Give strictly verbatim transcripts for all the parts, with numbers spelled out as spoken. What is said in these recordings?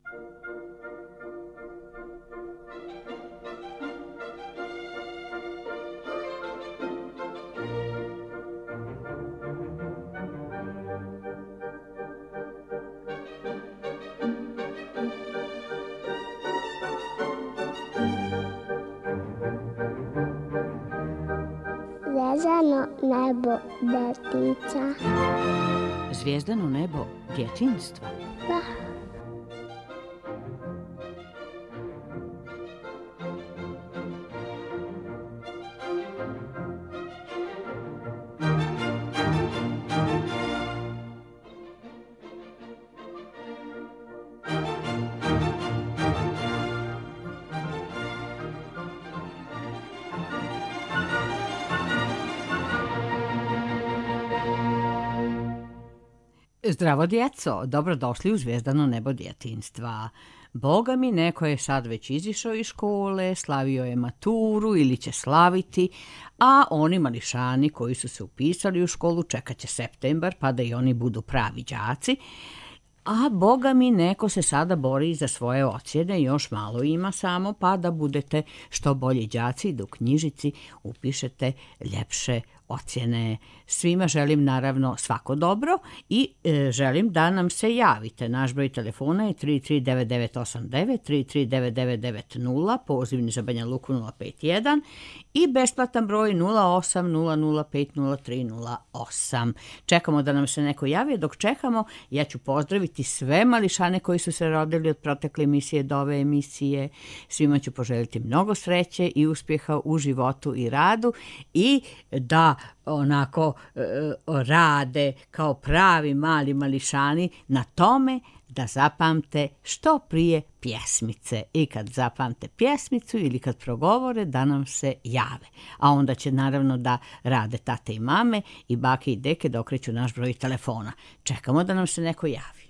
Zvezdano nebo detica. Zvijezdano nebo djetinjstva? Da. Zdravo djeco, dobrodošli u Zvijezdano nebo djetinjstva. Boga mi, neko je sad već izišao iz škole, slavio je maturu ili će slaviti, a oni mališani koji su se upisali u školu čekat će septembar pa da i oni budu pravi đaci. A Boga mi, neko se sada bori za svoje ocjene, još malo ima samo, pa da budete što bolji đaci, da u knjižici upišete ljepše ocjene. Svima želim naravno svako dobro i e, želim da nam se javite. Naš broj telefona je tri tri devet devet osam devet, tri tri devet devet devet nula, pozivni za Banja Luku nula pet jedan i besplatan broj nula osam nula nula pet nula tri nula osam. Čekamo da nam se neko javi. Dok čekamo, ja ću pozdraviti sve mališane koji su se rodili od protekle emisije do ove emisije. Svima ću poželjeti mnogo sreće i uspjeha u životu i radu i da onako e, rade kao pravi mali mališani na tome da zapamte što prije pjesmice i kad zapamte pjesmicu ili kad progovore da nam se jave. A onda će naravno da rade tate i mame i bake i deke da okreću naš broj telefona. Čekamo da nam se neko javi.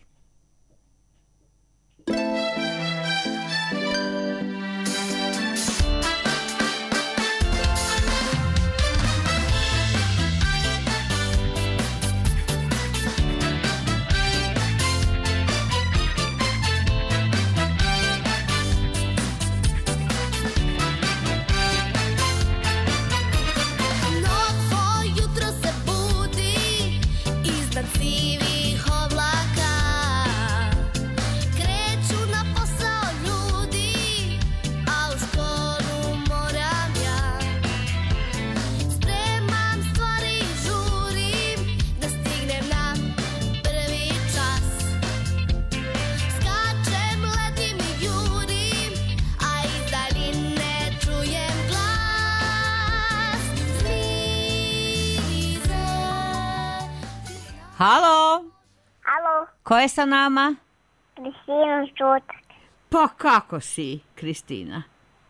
Halo? Halo, Ko je sa nama? Kristina Šutak. Pa kako si, Kristina?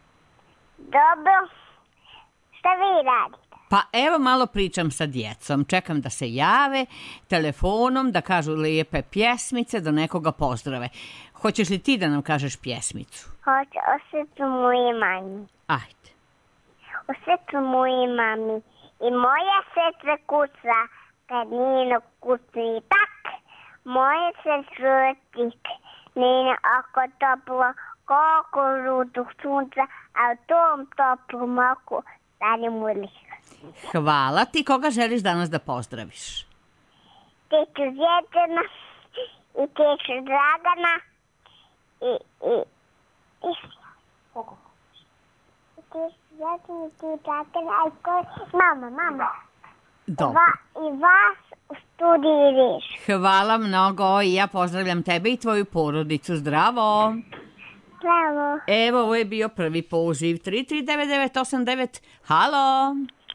Dobro, šta vi radite? Pa evo malo pričam sa djecom, čekam da se jave telefonom, da kažu lijepe pjesmice, da nekoga pozdrave. Hoćeš li ti da nam kažeš pjesmicu? Hoću o srcu moje mami. Ajde. O srcu moje mami i moje srce kuca, kad njeno kucni tak. Moje srce tik, njeno oko toplo, koliko žutog sunca, a u tom toplom oku stane mu liha. Hvala ti. Koga želiš danas da pozdraviš? Teću Zjeđana i teću Dragana i i i koga? I teću Zjeđana i teću Dragana i koji? Mama, mama. Dobro. Va, i vas u studiji Riš. Hvala mnogo i ja pozdravljam tebe i tvoju porodicu. Zdravo. Zdravo. Evo, ovo je bio prvi poziv. tri tri devet devet osam devet. Halo.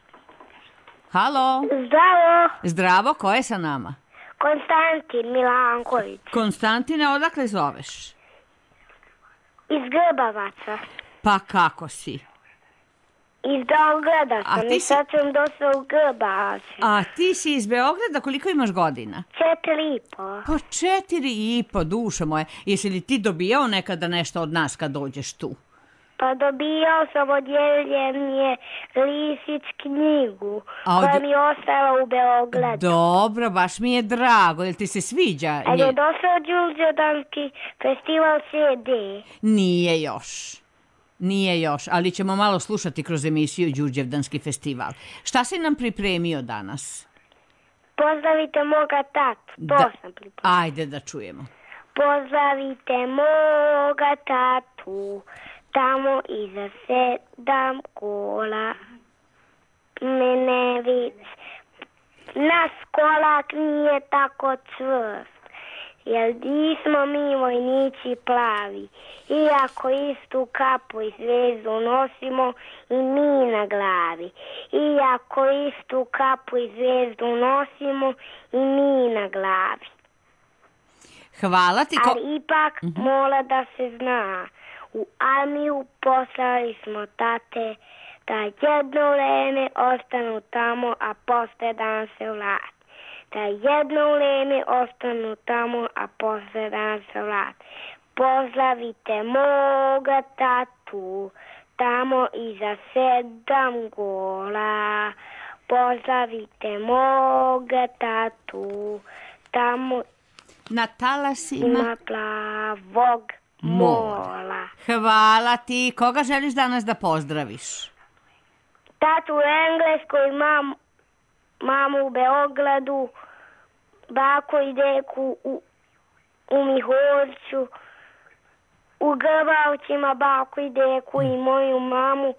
Halo. Zdravo. Zdravo, ko je sa nama? Konstantin Milanković. Konstantine, odakle zoveš? Iz Grbavaca. Pa kako si? Iz Beograda A sam ti i si- sad sam došla u Grbavac. A ti si iz Beograda, koliko imaš godina? Četiri i po. Pa četiri i po, dušo moje. Jesi li ti dobijao nekada nešto od nas kad dođeš tu? Pa dobijao sam od Jeljenije Lisić knjigu A od- koja mi je ostala u Beogradu. Dobro, baš mi je drago. Jel ti se sviđa? A nje- je došao Đurđevdanski festival C D. Nije još. Nije još, ali ćemo malo slušati kroz emisiju Đurđevdanski festival. Šta si nam pripremio danas? Pozdravite moga tatu. To Da. sam pripremio. Ajde da čujemo. Pozdravite moga tatu, tamo iza sedam kola. Mene vid, naš kolak nije tako čvrst, jer nismo mi vojnici plavi. Iako istu kapu i zvezdu nosimo i mi na glavi. Iako istu kapu i zvezdu nosimo i mi na glavi. Hvala ti. Ko... Ali ipak mora da se zna, u armiju poslali smo tate, da jedno vreme ostanu tamo, a posle dan se vrati. Da jedno vreme ostanu tamo, a posle dan se vrati. Pozdravite moga tatu, tamo iza sedam gola. Pozdravite moga tatu, tamo Na talasima. ima plavog mola. Hvala ti. Koga želiš danas da pozdraviš? Tatu u Engleskoj, mam, mamu u Beogradu, bako i deku u, u Mihorcu, u Grbavcima bako i deku i moju mamu,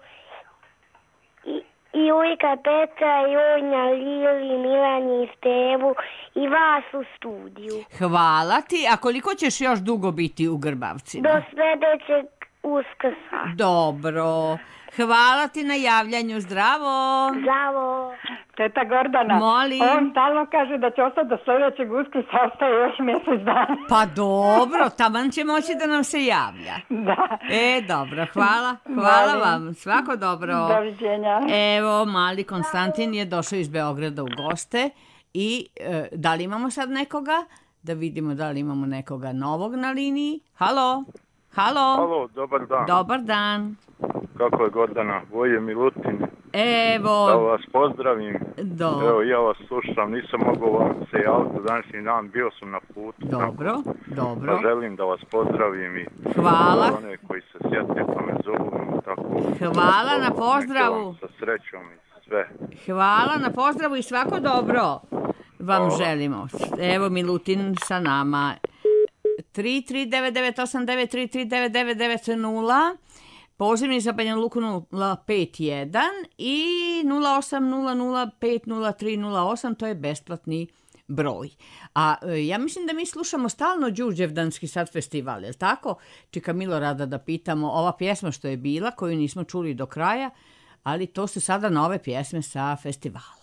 i, i ujka Petra, i Ojnja, Lili, Milani i Stevu, i vas u studiju. Hvala ti. A koliko ćeš još dugo biti u Grbavcima? Do sledećeg Uskrsa. Dobro. Hvala ti na javljanju. Zdravo. Zdravo. Teta Gordana, Molim. on stalno kaže da će ostati do sljedećeg Uskrsa, ostaje još mjesec dana. Pa dobro, taman će moći da nam se javlja. Da. E, dobro, hvala. Hvala Molim. vam. Svako dobro. Doviđenja. Evo, mali Konstantin je došao iz Beograda u goste i e, da li imamo sad nekoga? Da vidimo da li imamo nekoga novog na liniji. Halo? Halo? Halo, dobar dan. Dobar dan. Kako je Gordana? Voje Milutin. Da Evo, vas pozdravim. do, Evo, ja vas slušam. Nisam mogao vam se javiti današnji dan. Bio sam na putu. dobro, Pa dobro. želim da vas pozdravim i Hvala. one koji se sjete pa me zovu. Tako, Hvala na Neka pozdravu. vam sa srećom i sve. Hvala na pozdravu i svako dobro vam želimo. Evo Milutin sa nama. tri tri devet devet osam devet tri tri devet devet devet nula, pozivni za Banja Luku nula pet jedan i nula osam nula nula pet nula tri nula osam, to je besplatni broj. A e, ja mislim da mi slušamo stalno Đurđevdanski sad festival, je li tako? Čika Milorada da pitamo, ova pjesma što je bila, koju nismo čuli do kraja, ali to su sada nove pjesme sa festivala.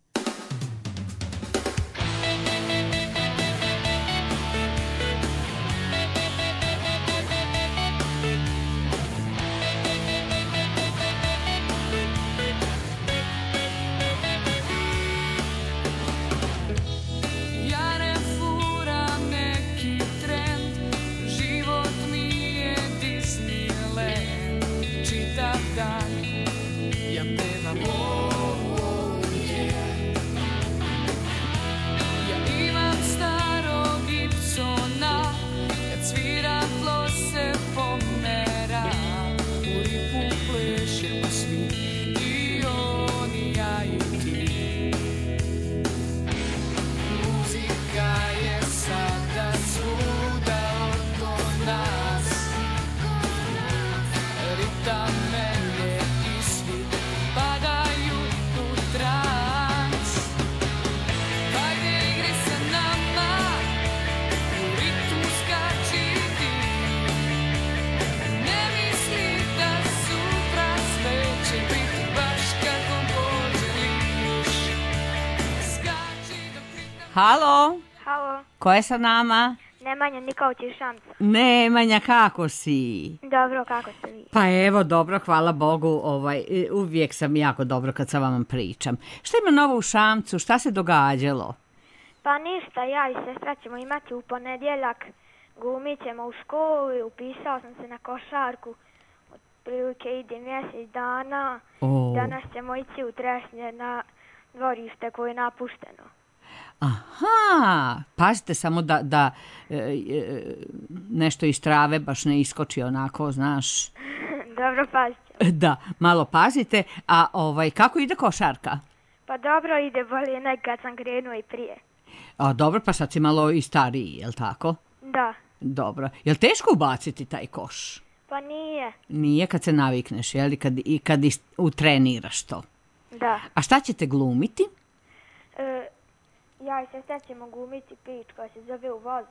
Ja ne furam neki trend, život mi je Disneyland. Čitav dan ja pevam oh, oh, yeah. Ja imam starog Gibsona, kad svira tlo se pomera. U ripu plešemo svi, i on i ja i ti. Muzika je sada svuda oko nas, ritam mene i svi padaju u trans. Hajde igri sa nama, u ritmu skači ti. Ne misli da sutra sve će biti baš kako poželiš. Skači dok ritam. Halo, Halo, ko je sa nama? Nemanja Nikolić iz Šamca. Nemanja, kako si? Dobro, kako ste vi? Pa evo, dobro, hvala Bogu, ovaj, e, uvijek sam jako dobro kad sa vama pričam. Šta ima novo u Šamcu, šta se događalo? Pa ništa, ja i sestra ćemo imati u ponedjeljak. Glumit ćemo u školi, upisao sam se na košarku. prilike ide mjesec dana. O. Danas ćemo ići u Trešnje na dvorište koje je napušteno. Aha, pazite samo da, da e, e, nešto iz trave baš ne iskoči onako, znaš. Dobro, pazite. Da, malo pazite. A ovaj, kako ide košarka? Pa dobro ide, bolje nekad sam krenuo i prije. A dobro, pa sad si malo i stariji, jel tako? Da. Dobro. Jel teško ubaciti taj koš? Pa nije. Nije kad se navikneš, jel? I kad, i kad is- utreniraš to. Da. A šta ćete glumiti? E, ja i sestra ćemo glumiti pić koja se zove U vozu.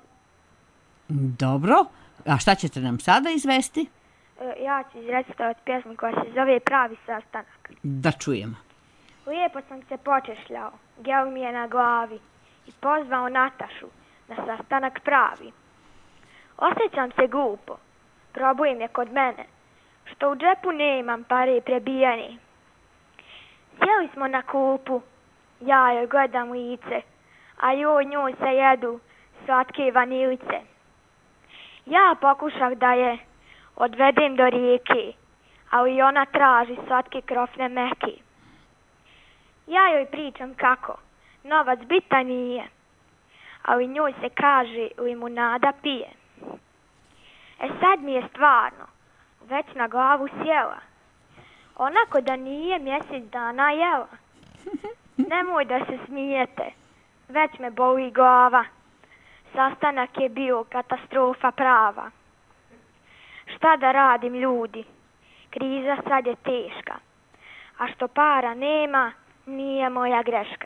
Dobro. A šta ćete nam sada izvesti? E, ja ću izrecitovati pjesmu koja se zove Pravi sastanak. Da čujemo. Lijepo sam se počešljao, gel mi je na glavi i pozvao Natašu na sastanak pravi. Osjećam se glupo, problem je kod mene, što u džepu nemam pare prebijeni. Sjeli smo na klupu, ja joj gledam lice, a joj njoj se jedu slatke vanilice. Ja pokušah da je odvedem do rijeke, ali ona traži slatke krofne meke. Ja joj pričam kako, novac bitan nije, ali njoj se kaže limunada pije. E sad mi je stvarno, već na glavu sjela, onako da nije mjesec dana jela. Nemoj da se smijete, već me boli glava, sastanak je bio katastrofa prava. Šta da radim ljudi, kriza sad je teška, a što para nema, nije moja greška.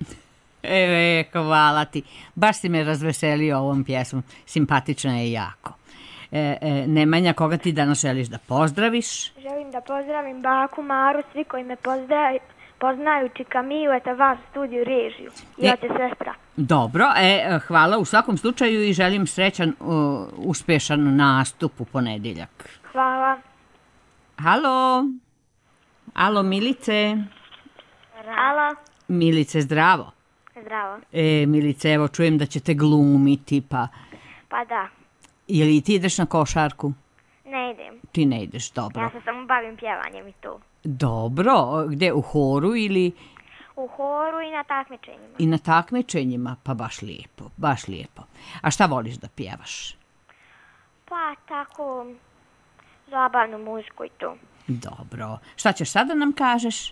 E, hvala ti. Baš si me razveselio ovom pjesmom. Simpatična je jako. E, e, Nemanja, koga ti danas želiš da pozdraviš? Želim da pozdravim baku Maru, svi koji me pozdravi, poznaju Čika Mileta, vas u studiju režiju i E. ote sestra. Dobro, e, hvala u svakom slučaju i želim srećan, uh, uspešan nastup u ponedjeljak. Hvala. Halo? Alo, Milice? Alo. Milice, zdravo. Zdravo. E, Milice, evo čujem da ćete glumiti, pa Pa da, je li ti ideš na košarku? ne idem. Ti ne ideš, dobro. Ja se samo bavim pjevanjem i to. Dobro, gdje, u horu ili U horu i na takmičenjima. i na takmičenjima? Pa baš lijepo, baš lijepo. A šta voliš da pjevaš? Pa tako, zabavnu muziku i to. Dobro. Šta ćeš sada nam kažeš?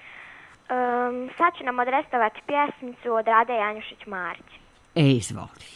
Um, sad ću nam odrestovati pjesmicu od Rade Janjušić-Marić. E, izvoli.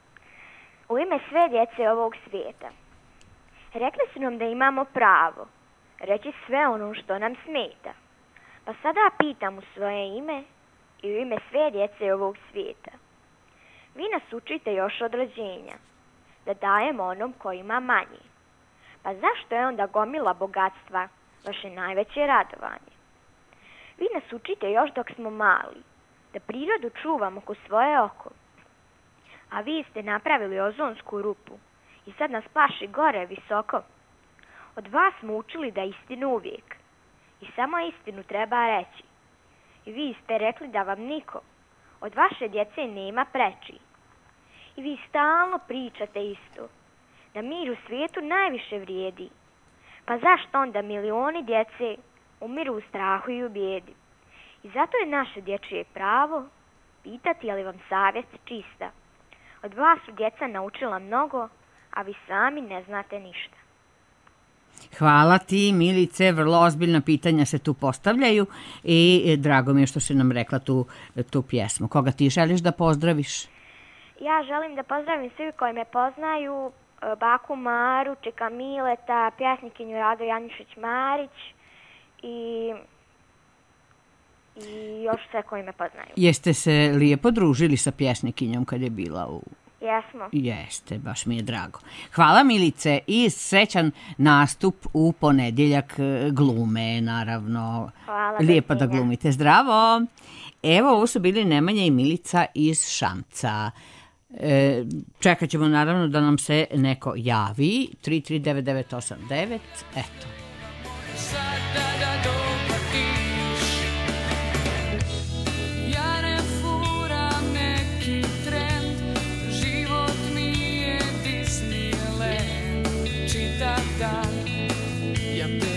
U ime sve djece ovog svijeta. Rekli su nam da imamo pravo reći sve ono što nam smeta. Pa sada pitam u svoje ime i u ime sve djece ovog svijeta. Vi nas učite još od rođenja da dajemo onom koji ima manje. Pa zašto je onda gomila bogatstva vaše najveće radovanje? Vi nas učite još dok smo mali da prirodu čuvamo ko svoje oko. A vi ste napravili ozonsku rupu i sad nas plaši gore visoko. Od vas smo učili da istinu uvijek i samo istinu treba reći. I vi ste rekli da vam niko od vaše djece nema preči. I vi stalno pričate isto, da mir u svijetu najviše vrijedi. Pa zašto onda milioni djece umiru u strahu i u bijedi? I zato je naše dječje pravo pitati je li vam savjest čista. Od vas su djeca naučila mnogo, a vi sami ne znate ništa. Hvala ti, Milice, vrlo ozbiljna pitanja se tu postavljaju i drago mi je što si nam rekla tu, tu pjesmu. Koga ti želiš da pozdraviš? Ja želim da pozdravim svi koji me poznaju, baku Maru, Čika Mileta, pjesnikinju Radu Janjušić-Marić i, i još sve koji me poznaju. Jeste se lijepo družili sa pjesnikinjom kad je bila u... Jesmo. Jeste, baš mi je drago. Hvala, Milice, i srećan nastup u ponedjeljak glume, naravno. Hvala. Lijepo da glumite. Zdravo! Evo, ovo su bili Nemanja i Milica iz Šamca. E, čekat ćemo naravno da nam se neko javi. tri tri devet devet osam devet. Eto. Sada da dopatiš, ja ne furam neki trend, život mi je Disneyland, čitav dan ja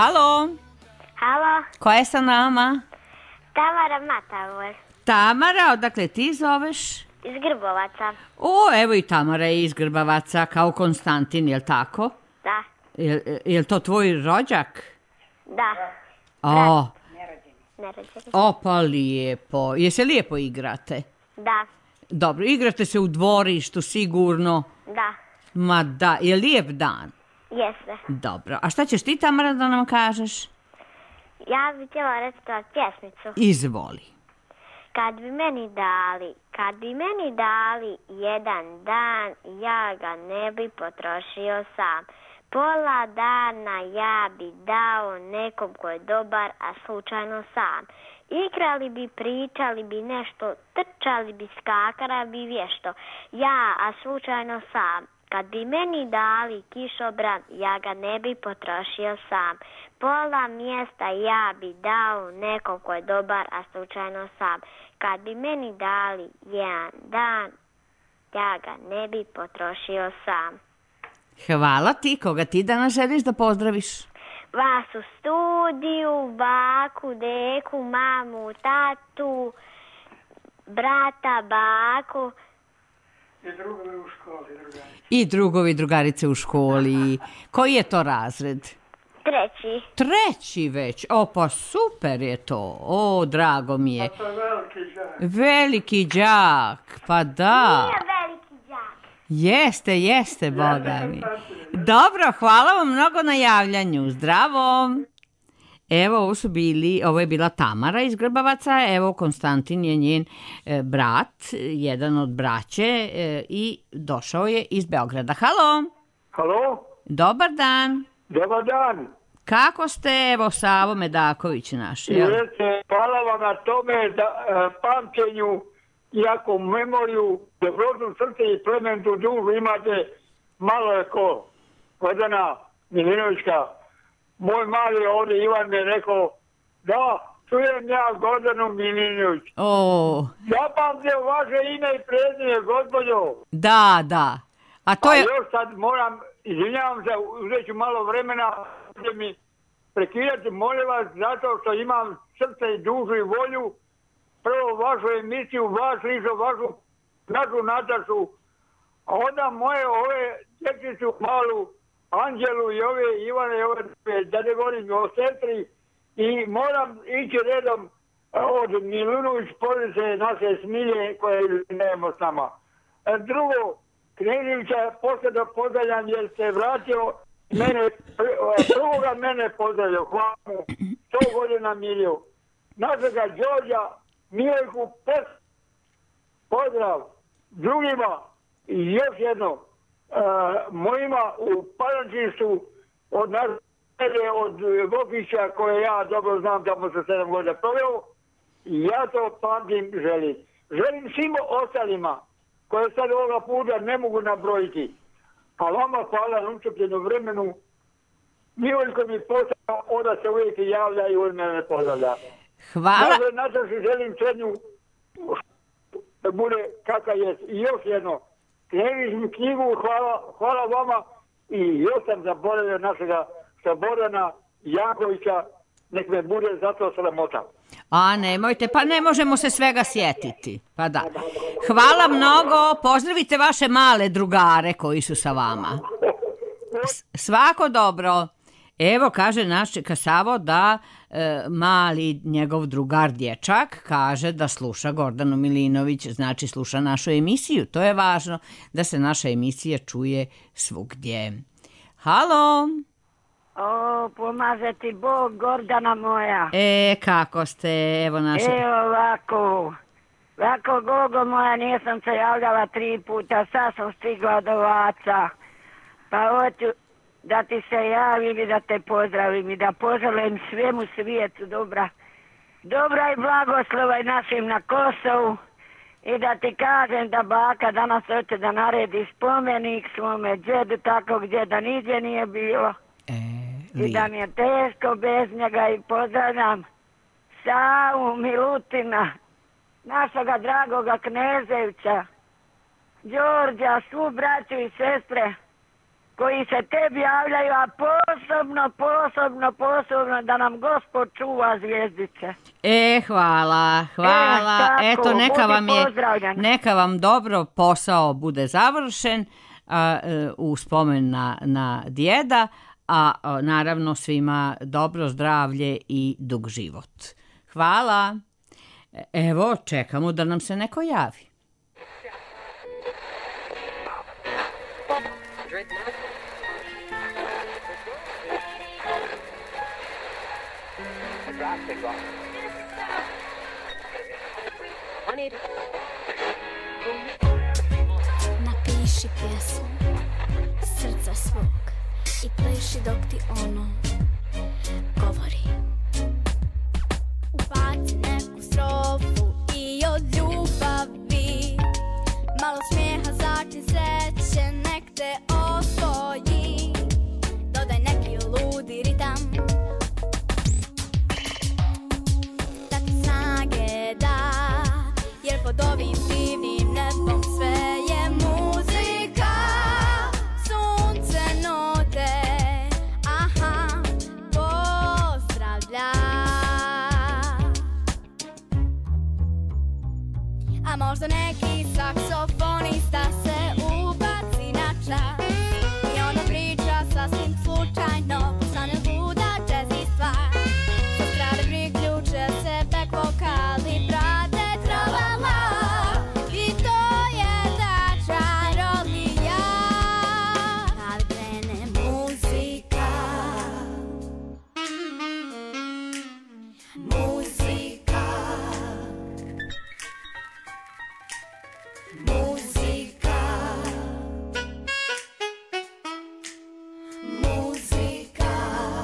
Halo, Halo, ko je sa nama? Tamara Matavor Tamara, odakle ti zoveš? iz Grbovaca. O, evo i Tamara je iz Grbavaca, kao Konstantin, jel tako? Da, Jel, jel to tvoj rođak? da, O, nerođeni. o, pa lijepo. Je se lijepo igrate? Da, Dobro, igrate se u dvorištu, sigurno. da, Ma da, je lijep dan. jeste. Dobro, a šta ćeš ti, Tamara, da nam kažeš? Ja bih htjela recitati pjesmicu. Izvoli. Kad bi meni dali, kad bi meni dali jedan dan, ja ga ne bi potrošio sam. Pola dana ja bi dao nekom ko je dobar, a slučajno sam. Igrali bi, pričali bi nešto, trčali bi, skakali bi vješto. Ja, a slučajno sam. Kad bi meni dali kišobran, ja ga ne bi potrošio sam. Pola mjesta ja bi dao nekom ko je dobar, a slučajno sam. Kad bi meni dali jedan dan, ja ga ne bi potrošio sam. Hvala ti, koga ti danas želiš da pozdraviš? Vas u studiju, baku, deku, mamu, tatu, brata, baku. I drugovi, drugarice u školi. Koji je to razred? Treći. Treći već. O, pa super je to. O, drago mi je. Veliki đak. Pa da. Nije veliki đak. Jeste, jeste, boga mi. Dobro, hvala vam mnogo na javljanju. Zdravo. Evo, ovo su bili, ovo je bila Tamara iz Grbavaca, evo Konstantin je njen e, brat, jedan od braće e, i došao je iz Beograda. Halo. Halo, Dobar dan. dobar dan. Kako ste, evo Savo Medaković naš? jel? Jeste, hvala vam na tome da e, pamćenju, iako memoriju, dobrotu srce i plementu dušu imate malo je ko. Gordana Milinovićka, moj mali ovdje Ivan mi je rekao, da, čujem ja Gordanu Milinović. O, Zapamtio vaše ime i prezime, gospođo. da, da. A to A je... još sad moram, izvinjavam se, uzet ću malo vremena da mi prekidati, molim vas, zato što imam srce i dušu i volju, prvo vašu emisiju, vaš lišo, vašu našu Natašu, a onda moje ove dječicu malu, Anđelu i ove Ivane i ove, da ne govorim o sestri, i moram ići redom od Milunović porodice naše Smilje koje nemamo s nama. E, Drugo, Kneževića posebno pozdravljam jer se vratio mene, prvoga mene pozdravio, hvala mu, sto godina milio. Našega Đorđa, Milojku, pozdrav drugima i još jedno, Uh, mojima u Palančištu od nas, od Vokića koje ja dobro znam, tamo sam sedam godina proveo i ja to pamtim želim. Želim svim ostalima koje sad ovoga puta ne mogu nabrojiti. A vama hvala na utrpljenom vremenu. Miloljko mi postao, onda se uvijek javlja i on mene pozdravlja. Hvala. Dakle, nadam se želim srednju da bude kakav je. I još jedno. Knježničnu knjigu, hvala, hvala vama i još sam zaboravio našega Slobodana Jankovića, nek me bude zato sramota. A nemojte, pa ne možemo se svega sjetiti. Pa da. Hvala mnogo, pozdravite vaše male drugare koji su sa vama. S- svako dobro. Evo, kaže naš Kasavo da e, mali njegov drugar dječak kaže da sluša Gordanu Milinović, znači sluša našu emisiju. To je važno da se naša emisija čuje svugdje. Halo. O, pomaže ti Bog, Gordana moja. E, kako ste, evo naše... Evo ovako. Ovako, Gogo moja, nisam se javljala tri puta, sad sam stigla do Vaca. Pa hoću da ti se javim i da te pozdravim i da poželim svemu svijetu dobra. Dobra i blagoslova i našim na Kosovu. I da ti kažem da baka danas hoće da naredi spomenik svome djedu, takvog djeda niđe nije bilo. E, I da mi je teško bez njega i pozdravljam Savu Milutina, našega dragoga Kneževića, Đorđa, svu braću i sestre koji se tebi javljaju, a posebno, posebno, posebno da nam Gospod čuva zvijezdice. E, hvala, hvala. E, tako, Eto, neka budi vam je, pozdravljen. neka vam dobro posao bude završen a, e, u spomen na, na djeda, a, a naravno svima dobro zdravlje i dug život. Hvala. Evo, čekamo da nam se neko javi. Napiši pjesmu srca svog i pleši dok ti ono govori. Ubaci neku strofu i od ljubavi, malo smijeha, začin sreće, nek te osvoji. Dodaj neki ludi ritam, da ti snage da, jer pod ovim divnim nebom sve je muzika. Sunce note, aha, pozdravlja. A možda neki saksofonista se ubaci na čas i onda priča sasvim slučajno, postane luda jazz i stvar. Sa strane priključe se back vokali, brate, tralala, i to je ta čarolija. Kad krene muzika, muzika, muzika, muzika.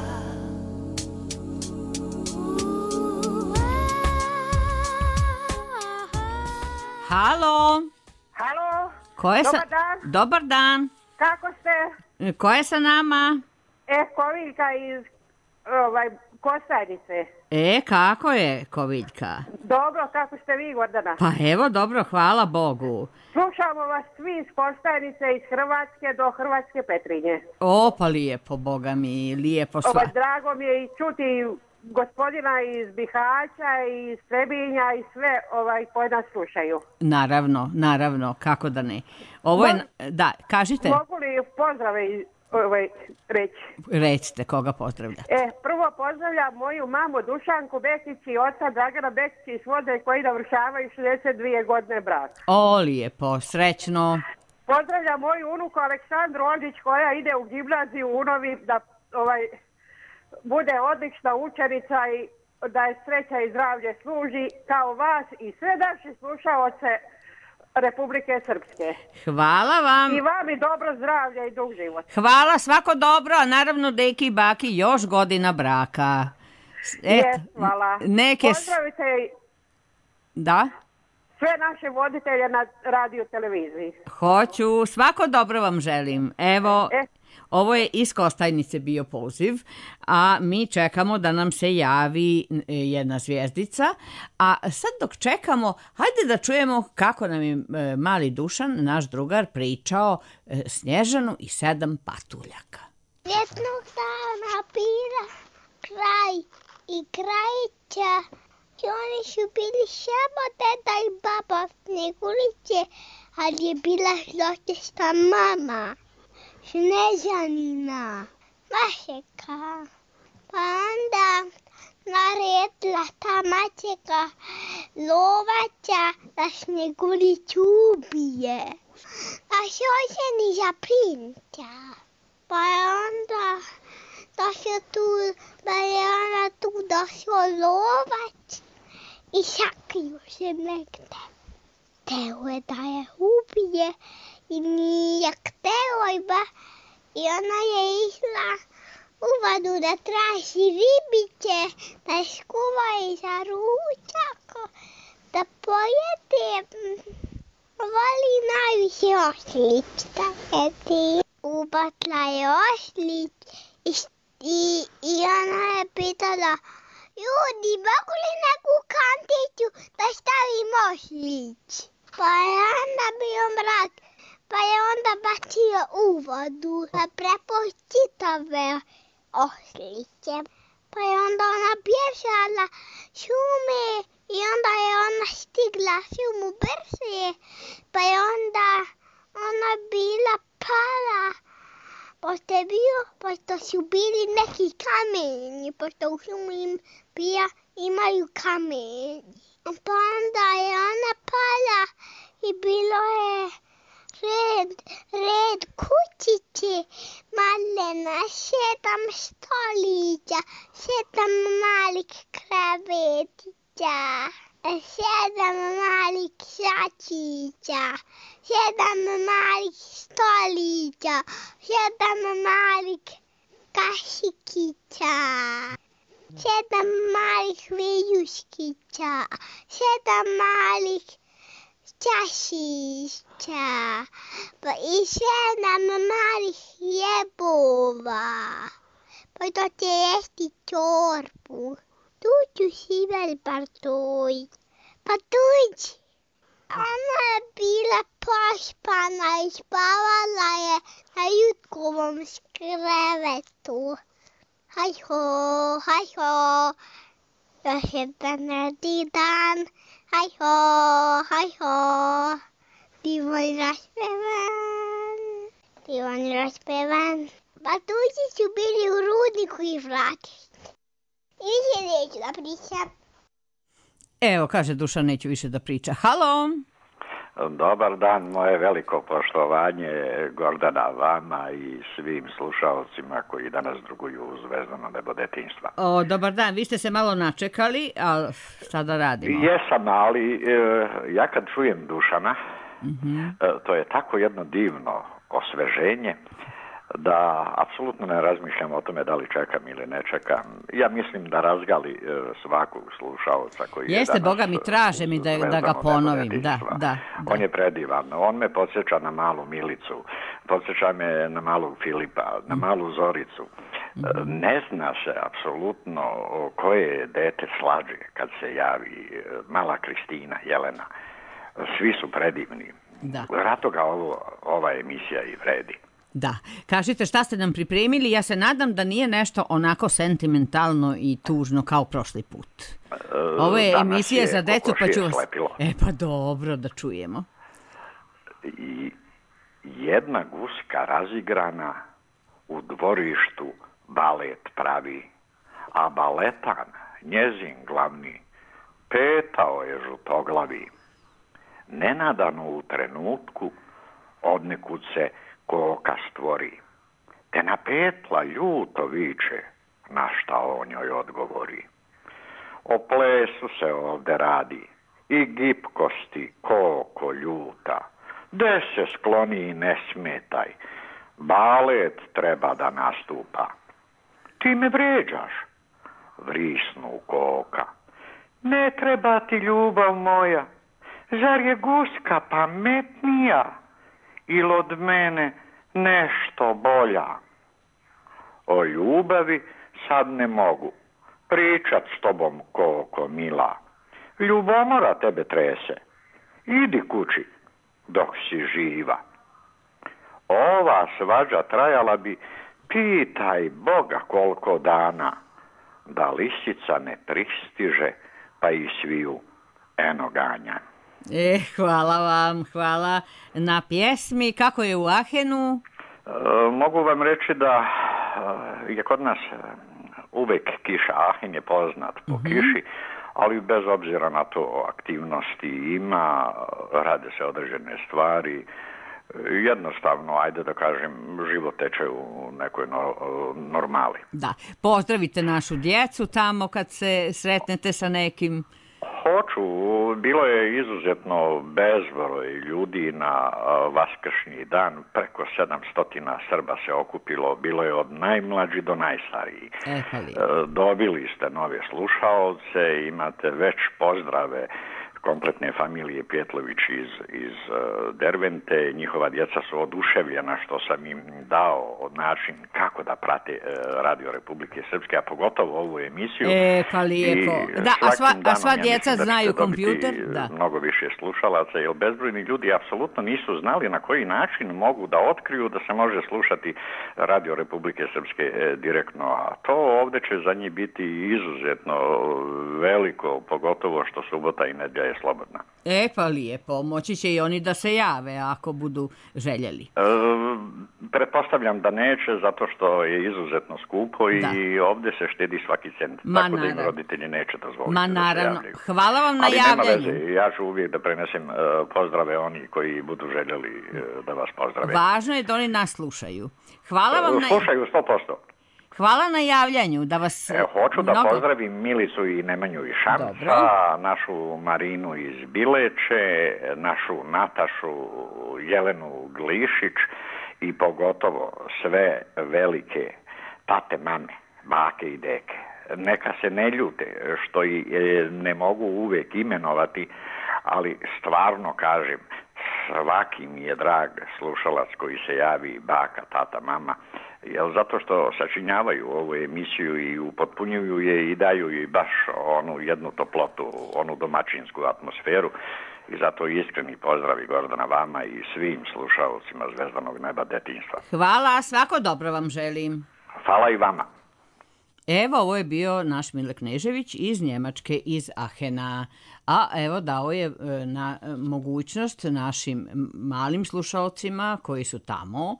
Halo, Halo, ko je sa... dobar dan, Dobar dan. kako ste? Ko je sa nama? E, Koviljka iz ovaj, Kostajnice. E, kako je, Koviljka? Dobro, kako ste vi, Gordana? Pa evo, dobro, hvala Bogu. Slušamo vas svi iz Kostajnice, iz Hrvatske do Hrvatske Petrinje. O, pa lijepo, Boga mi, lijepo sva... Ovaj, drago mi je i čuti gospodina iz Bihaća i iz Trebinja i sve ovaj, koji nas slušaju. Naravno, naravno, kako da ne. Ovo je... Da, kažite. Mogu li pozdrave ovaj, reći? Recite, koga pozdravlja. E, prvo pozdravljam moju mamu Dušanku Bekić i oca Dragana Bekić iz Vode koji navršavaju šezdeset dvije godine braka. O, lijepo, srećno. Pozdravljam moju unuku Aleksandru Ondić koja ide u gimnaziju u Unovi da ovaj, bude odlična učenica i da je sreća i zdravlje služi kao vas i sve naše slušaoce Republike Srpske. Hvala vam. I vam i dobro zdravlje i dug život. Hvala, svako dobro, a naravno deki i baki još godina braka. Jes, hvala. Neke... Pozdravite Da? sve naše voditelje na radio televiziji. Hoću, svako dobro vam želim. Evo, E. ovo je iz Kostajnice bio poziv, a mi čekamo da nam se javi jedna zvijezdica. A sad dok čekamo, hajde da čujemo kako nam je e, mali Dušan, naš drugar, pričao e, Snježanu i sedam patuljaka. Jednog dana bila kraj i krajića i oni su bili samo deda i baba Sneguliće, ali je bila zločesta mama Snežanina, Mašeka. Pa onda naredila ta Mačeka lovača da Sneguliću ubije, da se oženi za princa. Pa je onda došao tu, da je ona tu došao lovac i sakrio se negde. Teo je da je ubije i nije hteo ba i ona je išla u vodu da traži ribiće, da je skuva i za ručak, da pojede. Voli najviše oslić da jedi. Ubatla je oslić i, i, i ona je pitala, ljudi, mogu li neku kantiću da stavim oslić? Pa je onda bio mrak, Pa je onda bacio u vodu, pa prepao čitave osliće. Pa je onda ona bježala šume i onda je ona stigla šumu brže. Pa je onda ona bila pala, pošto je bio, pošto su bili neki kamenji, pošto u šumu im bija, imaju kamenji. Pa onda je ona pala i bilo je red, red kućice, malena, sedam stolića, sedam malih krevetića, sedam malih šačića, sedam malih stolića, sedam malih kašikića, sedam malih viljuškića, sedam malih čašića, pa i sedam malih jebova. Pa to će jesti čorbu. Tu ću Šivel Bartoj. Pa tuđi. Ona je bila pospana i spavala je na jutkovom krevetu. Hajho, hajho, još jedan radi dan. Hajho, hajho, divan raspevan, divan raspevan. Pa tuđi su bili u rudniku i vratišti. I više neću da pričam. Evo, kaže Dušan, neću više da priča. Halo? Dobar dan, moje veliko poštovanje Gordana vama i svim slušalcima koji danas druguju u Zvezdano nebo detinjstva. O, dobar dan, vi ste se malo načekali, ali šta da radimo? Jesam, ali e, ja kad čujem Dušana, Mm-hmm. e, to je tako jedno divno osveženje da apsolutno ne razmišljam o tome da li čekam ili ne čekam. Ja mislim da razgali e, svakog slušalca koji Jeste, je danas... Boga mi traže mi da, da ga ponovim. Da, da, da. On je predivan. On me podsjeća na malu Milicu, podsjeća me na malog Filipa, na malu Zoricu. Mm-hmm. Ne zna se apsolutno koje je dete slađe kad se javi mala Kristina, Jelena. Svi su predivni. Da. Rato ga ovo, ova emisija i vredi. Da. Kažite šta ste nam pripremili, ja se nadam da nije nešto onako sentimentalno i tužno kao prošli put. Ovo je Danas emisija je za decu, pa ću vas... slepilo. E pa dobro, da čujemo. I jedna guska razigrana u dvorištu balet pravi, a baletan, njezin glavni, petao je žutoglavi. Nenadano u trenutku odnekud se koka stvori, te na petla ljuto viče, na šta on joj odgovori. O plesu se ovde radi, i gipkosti koko ljuta, de se skloni i ne smetaj, balet treba da nastupa. Ti me vređaš, vrisnu koka, ne treba ti ljubav moja, zar je guska pametnija ili od mene nešto bolja? O ljubavi sad ne mogu pričat s tobom, koko mila. Ljubomora tebe trese. Idi kući dok si živa. Ova svađa trajala bi, pitaj Boga koliko dana, da lisica ne pristiže pa i sviju eno ganja. E, hvala vam, hvala na pjesmi. Kako je u Ahenu? E, mogu vam reći da e, je kod nas uvek kiša. Ahen je poznat po mm-hmm. kiši, ali bez obzira na to aktivnosti ima, rade se određene stvari. Jednostavno, ajde da kažem, život teče u nekoj no, normali. Da, pozdravite našu djecu tamo kad se sretnete sa nekim. Hoću, bilo je izuzetno bezbroj ljudi na vaskršnji dan, preko sedamsto Srba se okupilo, bilo je od najmlađi do najstariji. E, Dobili ste nove slušaoce, imate već pozdrave kompletne familije Pjetlović iz, iz Dervente. Njihova djeca su oduševljena što sam im dao način kako da prate Radio Republike Srpske, a pogotovo ovu emisiju. E, pa lijepo. Da, a sva, a sva djeca ja znaju kompjuter? Da. Mnogo više slušalaca, jer bezbrojni ljudi apsolutno nisu znali na koji način mogu da otkriju da se može slušati Radio Republike Srpske direktno, a to ovdje će za njih biti izuzetno veliko, pogotovo što subota i nedjelja je slobodna. E, pa lijepo. Moći će i oni da se jave ako budu željeli. E, pretpostavljam da neće, zato što je izuzetno skupo i da. Ovdje se štedi svaki cent. Ma, tako naravno. da im roditelji neće dozvoliti. Ma naravno. Da se javljaju. Hvala vam na Ali javljanju. nema veze. Ja ću uvijek da prenesem uh, pozdrave oni koji budu željeli uh, da vas pozdrave. Važno je da oni nas slušaju. Hvala vam na... Slušaju sto posto. Hvala na javljanju, da vas... E, hoću da mnogo... pozdravim Milicu i Nemanju iz Šamca, Dobro. našu Marinu iz Bileće, našu Natašu, Jelenu Glišić i pogotovo sve velike tate, mame, bake i deke. Neka se ne ljute što i ne mogu uvijek imenovati, ali stvarno kažem, svaki mi je drag slušalac koji se javi, baka, tata, mama, jer zato što sačinjavaju ovu emisiju i upotpunjuju je i daju joj baš onu jednu toplotu, onu domaćinsku atmosferu. I zato iskreni pozdravi Gordana vama i svim slušalcima Zvezdanog neba detinjstva. Hvala, svako dobro vam želim. Hvala i vama. Evo, ovo je bio naš Mile Knežević iz Njemačke, iz Ahena. A evo, dao je na mogućnost našim malim slušalcima koji su tamo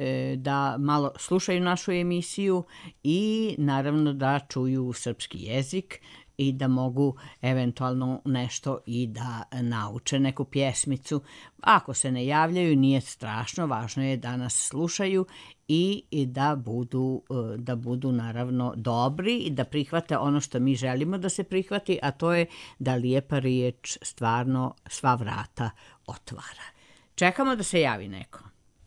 da malo slušaju našu emisiju i naravno da čuju srpski jezik i da mogu eventualno nešto i da nauče neku pjesmicu. Ako se ne javljaju, nije strašno, važno je da nas slušaju i da budu, da budu naravno dobri i da prihvate ono što mi želimo da se prihvati, a to je da lijepa riječ stvarno sva vrata otvara. Čekamo da se javi neko.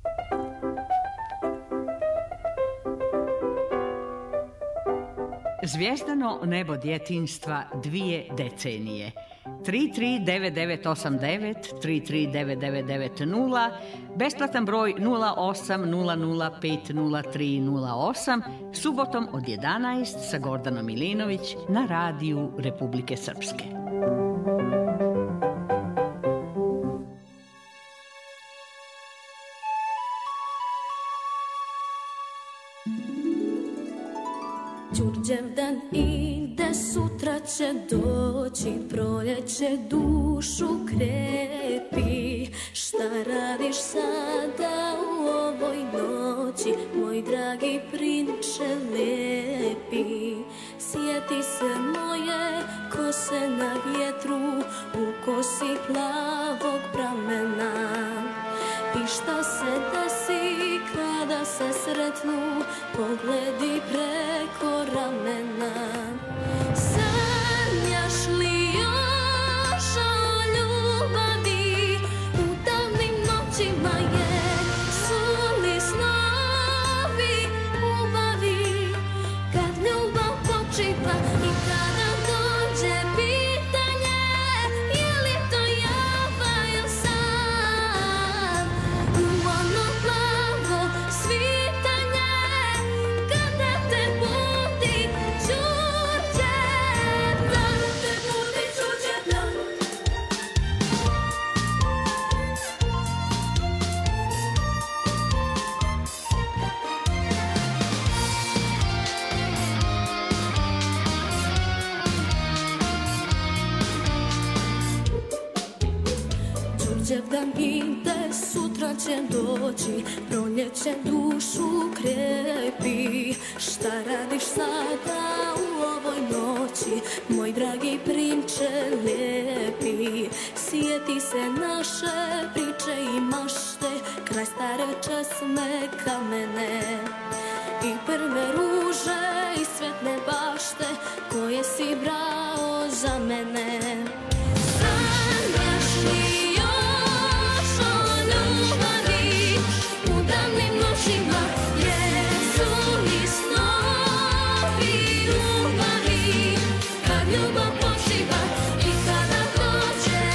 Zvijezdano nebo djetinjstva dvije decenije. tri tri devet devet osam devet, tri tri devet devet devet nula, besplatan broj nula osam nula nula pet nula tri nula osam, subotom od jedanaest sa Gordanom Milinović na Radiju Republike Srpske. Đurđevdan ide, sutra će doći, proljeće dušu krepi. Šta radiš sada u ovoj noći, moj dragi prinče lepi? Sjeti se moje kose na vjetru, u kosi plavog pramena. I šta se desi kada se sretnu pogledi preko ramena? Sanjaš li još o ljubavi, u davnim noćima jesu li snovi ubavi? Kad ljubav počiva i kada dođe pitanje, je li to java ili san? U ono plavo svitanje, kada te budi Đurđevdan, te budi Đurđevdan. Đurđevdan ide, sutra će doći, proljeće dušu krepi. Šta radiš sada u ovoj noći, moj dragi prinče lepi? Sjeti se naše priče i mašte, kraj stare česme kamene. I prve ruže i svetne bašte, koje si brao za mene. Sanjaš li još o ljubavi, u davnim noćima jesu li snovi ubavi? Kad ljubav počiva i kada dođe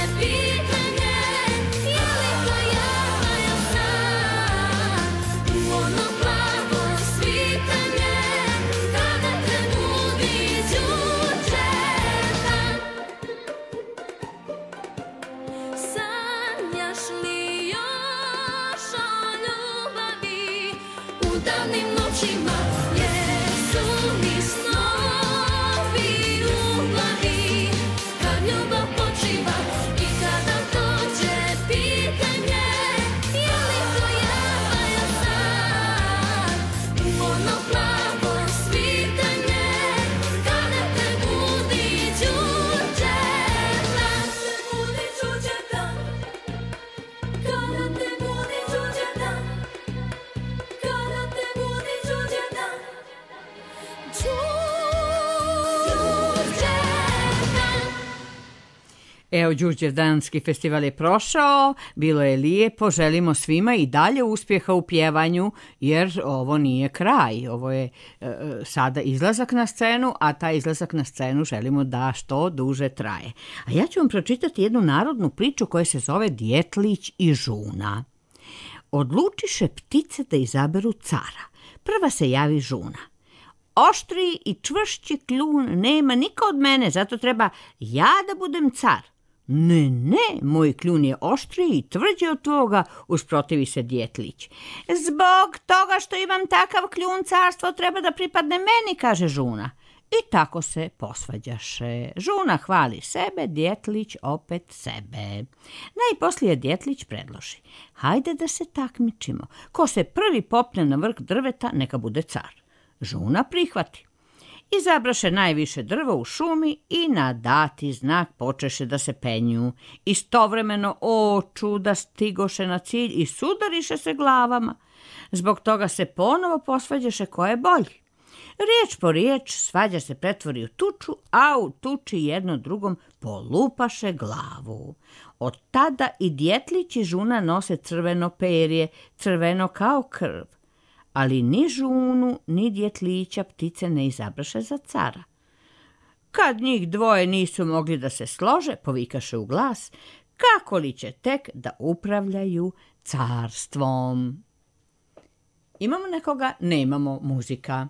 Evo, Đurđevdanski festival je prošao, bilo je lijepo, želimo svima i dalje uspjeha u pjevanju, jer ovo nije kraj, ovo je e, sada izlazak na scenu, a taj izlazak na scenu želimo da što duže traje. A ja ću vam pročitati jednu narodnu priču koja se zove Djetlić i žuna. Odlučiše ptice da izaberu cara. Prva se javi žuna. Oštriji i čvršći kljun nema niko od mene, zato treba ja da budem car. Ne, ne, moj kljun je oštriji i tvrđi od tvoga, usprotivi se Djetlić. Zbog toga što imam takav kljun, carstvo treba da pripadne meni, kaže žuna. I tako se posvađaše. Žuna hvali sebe, Djetlić opet sebe. Najposlije Djetlić predloži. Hajde da se takmičimo. Ko se prvi popne na vrh drveta, neka bude car. Žuna prihvati. Izabraše najviše drva u šumi i na dati znak počeše da se penju. Istovremeno, o čuda, stigoše na cilj i sudariše se glavama. Zbog toga se ponovo posvađaše ko je bolji. Riječ po riječ svađa se pretvori u tuču, a u tuči jedno drugom polupaše glavu. Od tada i Djetlić i žuna nose crveno perje, crveno kao krv. Ali ni žunu, ni Djetlića ptice ne izabraše za cara. Kad njih dvoje nisu mogli da se slože, povikaše u glas, kako li će tek da upravljaju carstvom. Imamo nekoga? Nemamo muzika.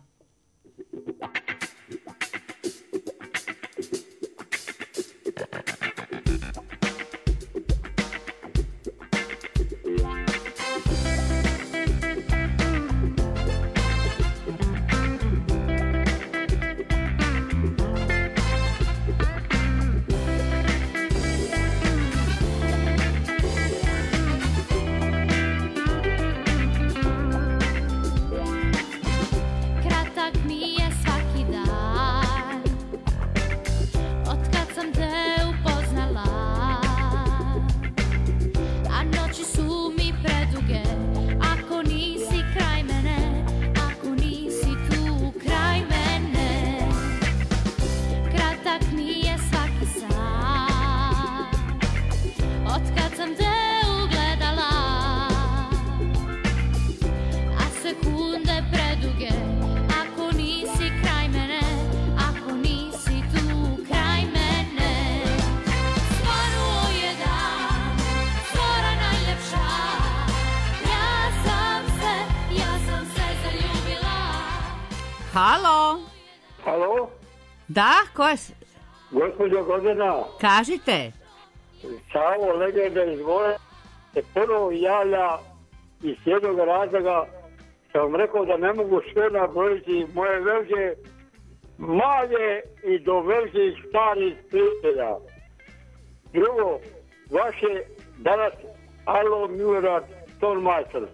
Halo? Halo? Da, ko je? Gospođo Gordana. Kažite. Savo legenda iz Vole se prvo javlja iz jednog razloga što vam rekao da ne mogu sve nabrojiti moje velike male i do velikih starih prijatelja. Drugo, vaše danas Alo Milorad Tonmajster.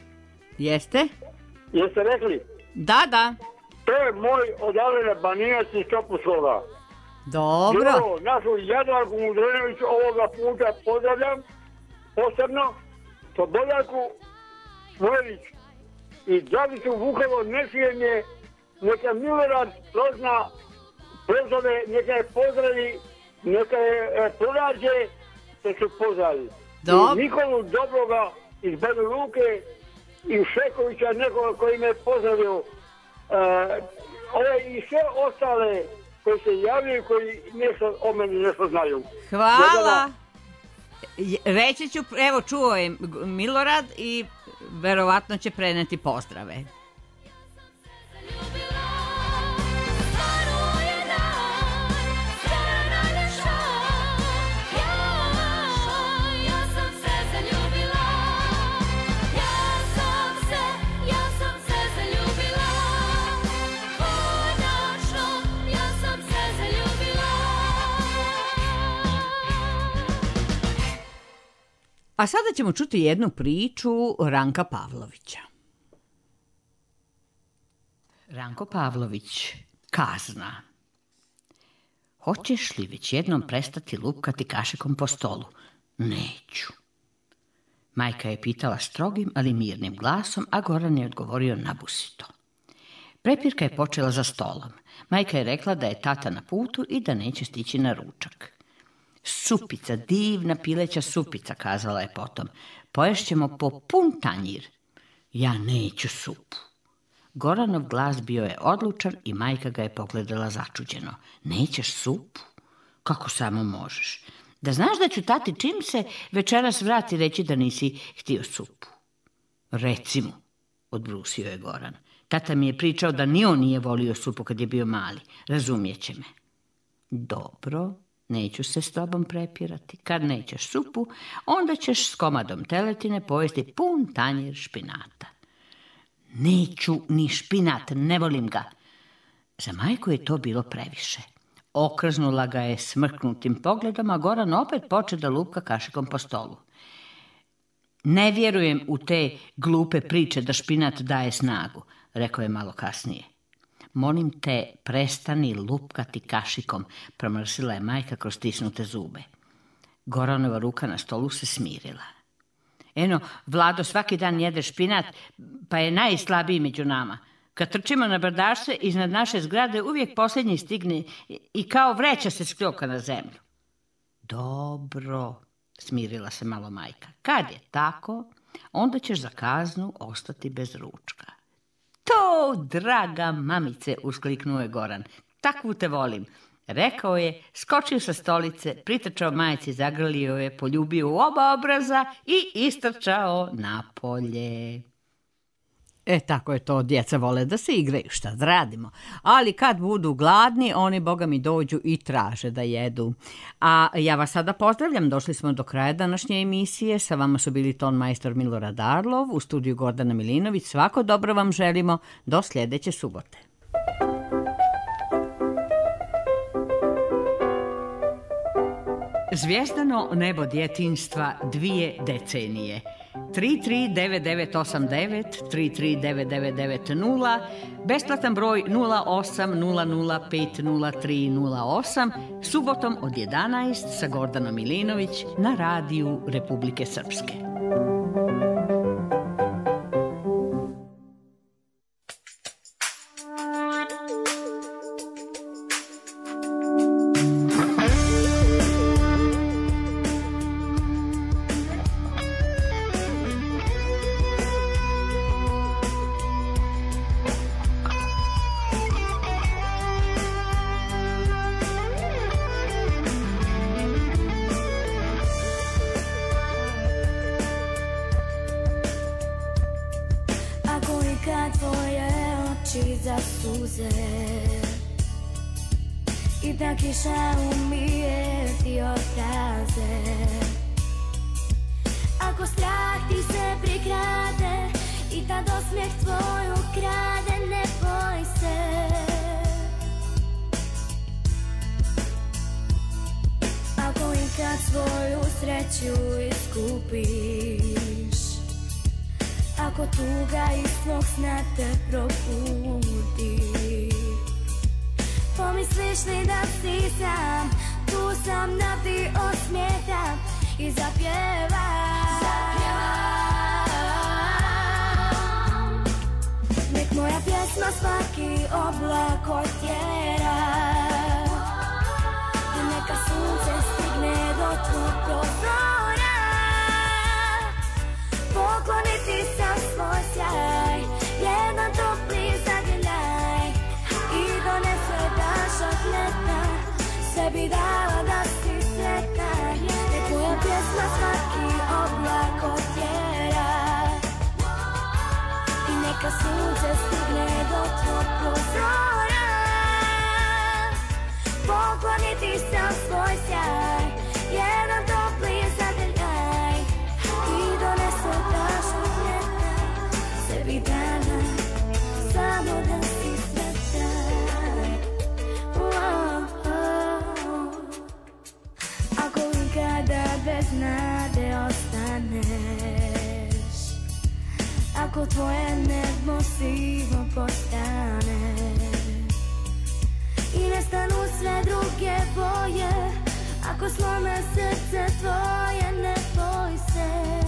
Jeste? Jeste rekli? Da, da. To je moj odavljena Baninac iz Topuslova. Dobro. Drugo, našu Jadranku Mudrenović ovoga puta pozdravljam posebno, Slobodnjaku Vojlić i Dragicu Vukovo nesijenje, neka Milorad Lozna prozove, neka je pozdravi, neka je e, pronađe, da su pozdravi. Dobro. I Nikolu Dobroga iz Banja Luke i Šekovića, nekoga koji me je pozdravio. Uh, ove i sve ostale koji se javljaju, koji nešto o meni nešto znaju. Hvala. Reći ću, evo čuo je Milorad i verovatno će preneti pozdrave. A sada ćemo čuti jednu priču Ranka Pavlovića. Ranko Pavlović, kazna. Hoćeš li već jednom prestati lupkati kašikom po stolu? Neću. Majka je pitala strogim, ali mirnim glasom, a Goran je odgovorio nabusito. Prepirka je počela za stolom. Majka je rekla da je tata na putu i da neće stići na ručak. Supica, divna pileća supica, kazala je potom. Poješćemo po pun tanjir. Ja neću supu. Goranov glas bio je odlučan i majka ga je pogledala začuđeno. Nećeš supu? Kako samo možeš? Da znaš da ću tati čim se večeras vrati reći da nisi htio supu. Reci mu, odbrusio je Goran. Tata mi je pričao da ni on nije volio supu kad je bio mali. Razumijeće me. Dobro, neću se s tobom prepirati. Kad nećeš supu, onda ćeš s komadom teletine pojesti pun tanjir špinata. Neću ni špinat, ne volim ga. Za majku je to bilo previše. Okrznula ga je smrknutim pogledom, a Goran opet poče da lupka kašikom po stolu. Ne vjerujem u te glupe priče da špinat daje snagu, rekao je malo kasnije. Molim te, prestani lupkati kašikom, promrsila je majka kroz stisnute zube. Goranova ruka na stolu se smirila. Eno, Vlado svaki dan jede špinat, pa je najslabiji među nama. Kad trčimo na brdašce, iznad naše zgrade uvijek posljednji stigne i kao vreća se skljoka na zemlju. Dobro, smirila se malo majka. Kad je tako, onda ćeš za kaznu ostati bez ručka. To, draga mamice, uskliknuo je Goran. Takvu te volim. Rekao je, skočio sa stolice, pritrčao majci, zagrlio je, poljubio u oba obraza i istrčao napolje. E, tako je to, djeca vole da se igraju, šta da radimo. Ali kad budu gladni, oni, boga mi, dođu i traže da jedu. A ja vas sada pozdravljam, došli smo do kraja današnje emisije. Sa vama su bili ton majstor Milorad Arlov, u studiju Gordana Milinović. Svako dobro vam želimo, do sljedeće subote. Zvijezdano nebo djetinjstva dvije decenije. tri tri devet devet osam devet, tri tri devet devet devet nula, besplatan broj nula osam nula nula pet nula tri nula osam, subotom od jedanaest sa Gordanom Milinović na radiju Republike Srpske. I da kiša umije ti obraze. Ako strah ti se prikrade i tad osmijeh tvoj ukrade, ne boj se. Ako ikad svoju sreću iskupiš, ako tuga iz svog sna te probudi, pomisliš li da si sam, tu sam da ti osmijetam i zapjevam. Zapjevam. Nek moja pjesma svaki oblak otjera i neka sunce stigne do tvog prozora. Pokloniti sam svoj sjaj, jedan topli zagrljaj i donese dašak leta, sebi dala da si sretna. Nek moja pjesma svaki oblak otjera i neka sunce stigne do tvog prozora. Pokloniti sam svoj sjaj, jedan topli zagrljaj i donese dašak leta, sebi dala samo da si sretna. Ako ikada bez nade ostaneš, ako tvoje nebo sivo postane i nestanu sve druge boje, ako slome srce tvoje, ne boj se.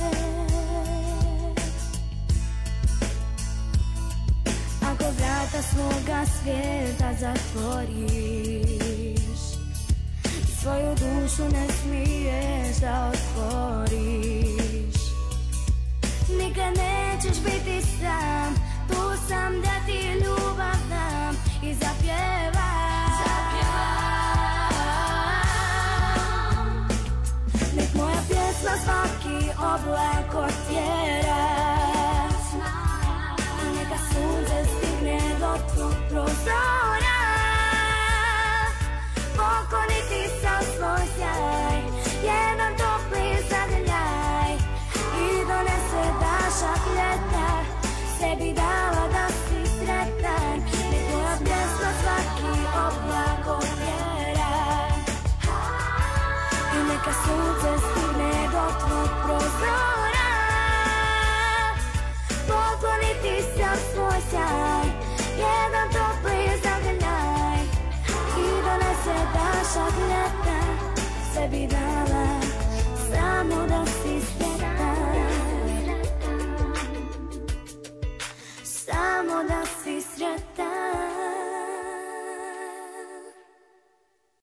Ako vrata svoga svijeta zatvoriš, svoju dušu ne smiješ da otvoriš. Nikad nećeš biti sam, tu sam da ti ljubav dam i zapjevam. Zapjevam. Nek moja pjesma svaki oblak otjera, neka sunce stigne do tvog prozora, pokloniti sam svoj sjaj, jedan topli zagrljaj i donese dašak ljeta, sebi dala da si sretan. Nek moja pjesma svaki oblak otjera i neka sunce stigne do tvog prozora, pokloniti sam svoj sjaj, jedan topli zagrljaj i donese dašak ljeta, sebi da